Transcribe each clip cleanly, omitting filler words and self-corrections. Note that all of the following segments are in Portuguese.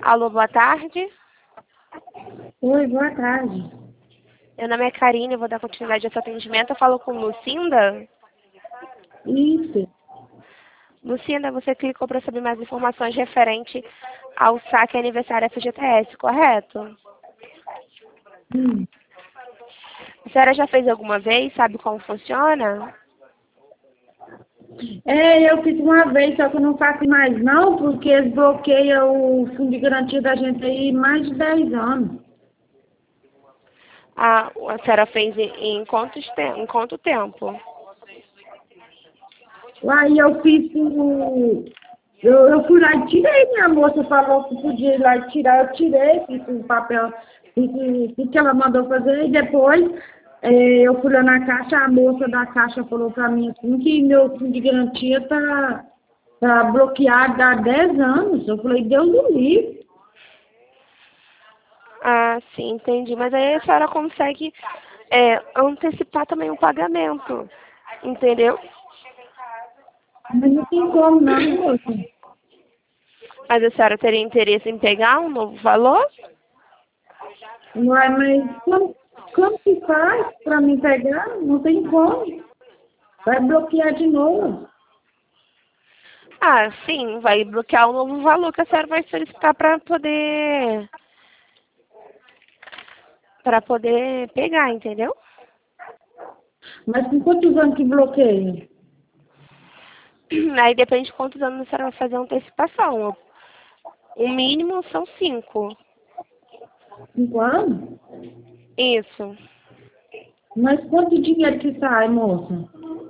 Alô, boa tarde. Oi, boa tarde. Meu nome é Karine, eu vou dar continuidade a esse atendimento. Eu falo com Lucinda. Isso. Lucinda, você clicou para saber mais informações referente ao saque aniversário FGTS, correto? Hum. A senhora já fez alguma vez? Sabe como funciona? Eu fiz uma vez, só que eu não faço mais não, porque eles bloqueiam o fundo de garantia da gente aí mais de 10 anos. A senhora fez em quanto tempo? Aí eu fiz eu fui lá e tirei, minha moça falou que podia ir lá e tirar, eu tirei, fiz o papel, fiz o que ela mandou fazer, e depois eu fui lá na caixa, a moça da caixa falou pra mim assim que meu fundo de garantia tá bloqueado há 10 anos. Eu falei, Deus do livre. Ah, sim, entendi. Mas aí a senhora consegue antecipar também o pagamento, entendeu? Mas não tem como não, né, moça? Mas a senhora teria interesse em pegar um novo valor? Uai, mas como que faz para mim pegar? Não tem como. Vai bloquear de novo. Ah, sim, vai bloquear um novo valor que a senhora vai solicitar para poder pegar, entendeu? Mas com quantos anos que bloqueia? Aí depende de quantos anos a senhora vai fazer a antecipação. O mínimo são 5. 5 anos? Isso. Mas quanto dinheiro que sai, moça?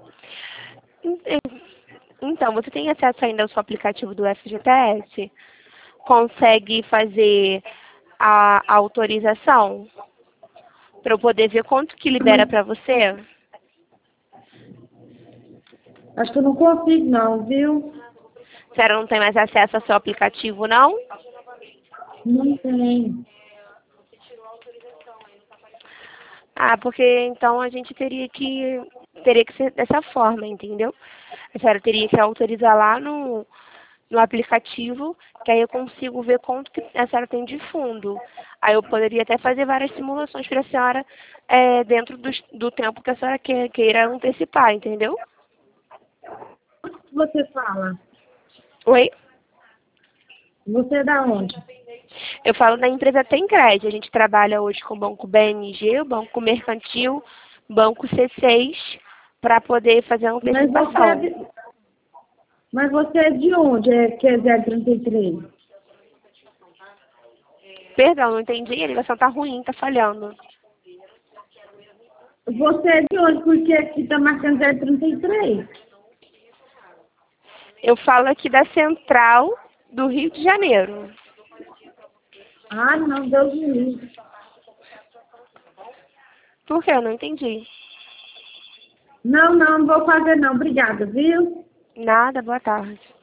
Então, você tem acesso ainda ao seu aplicativo do FGTS? Consegue fazer a autorização para eu poder ver quanto que libera Mas para você? acho que eu não consigo não, viu? A senhora não tem mais acesso ao seu aplicativo, não? Não tem. Ah, porque então a gente teria que ser dessa forma, entendeu? A senhora teria que autorizar lá no aplicativo, que aí eu consigo ver quanto que a senhora tem de fundo. Aí eu poderia até fazer várias simulações para a senhora dentro do tempo que a senhora queira antecipar, entendeu? Você fala? Oi? Você é da onde? Eu falo da empresa Tem Crédito. A gente trabalha hoje com o Banco BNG, o Banco Mercantil, Banco C6, para poder fazer a Mas você é antecipação. de, mas você é de onde? Que é 033? Perdão, não entendi. A ligação tá ruim, tá falhando. Você é de onde? Porque aqui tá marcando 033. Eu falo aqui da Central do Rio de Janeiro. Ah, não, Deus me livre. Por quê? Eu não entendi. Não, não vou fazer não. Obrigada, viu? Nada, boa tarde.